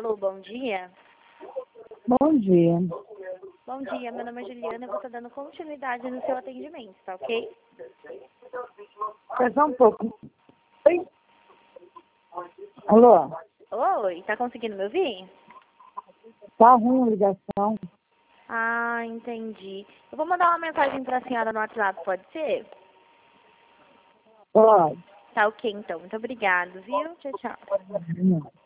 Alô, bom dia. Bom dia. Bom dia, meu nome é Juliana e vou estar dando continuidade no seu atendimento, tá ok? Espera só um pouco. Oi? Alô? Oi, tá conseguindo me ouvir? Tá ruim a ligação. Ah, entendi. Eu vou mandar uma mensagem pra senhora no WhatsApp, pode ser? Pode. Tá ok, então. Muito obrigada, viu? Tchau, tchau.